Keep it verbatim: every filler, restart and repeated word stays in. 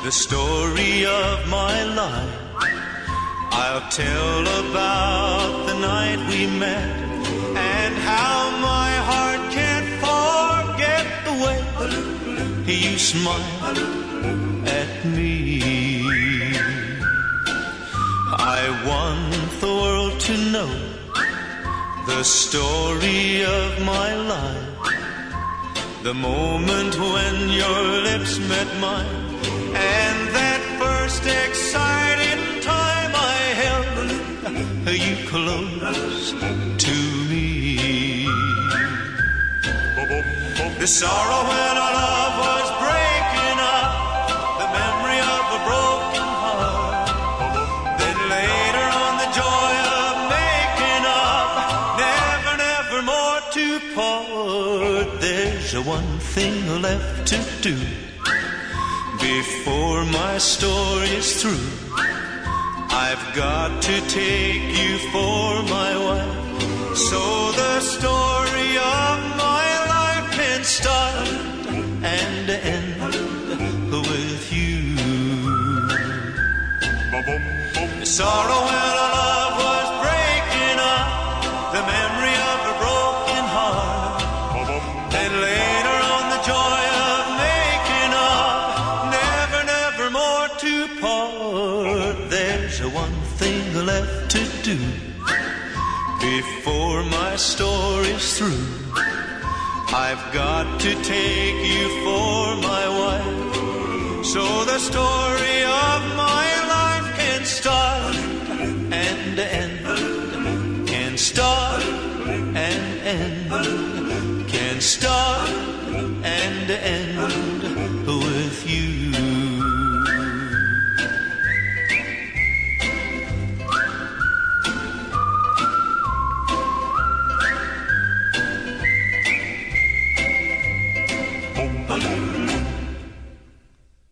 the story of my life. I'll tell about the night we met and how my heart can't forget the way you smiled at me. I want the world to know the story of my life, the moment when your lips met mine, and that first exciting time I held you close to me. The sorrow when our love was breaking up, the memory of a broken heart, then later on the joy of making up, never, never more to part. There's one thing left to do before my story's through. I've got to take you for my wife, so the story of my life can start and end with you. The sorrow when our love was breaking up, the memory of a broken heart, then later on the joy of making up, never, never more to part. There's one thing left to do before my story's through. I've got to take you for my wife, so the story of my life can start and end, can start and end, can start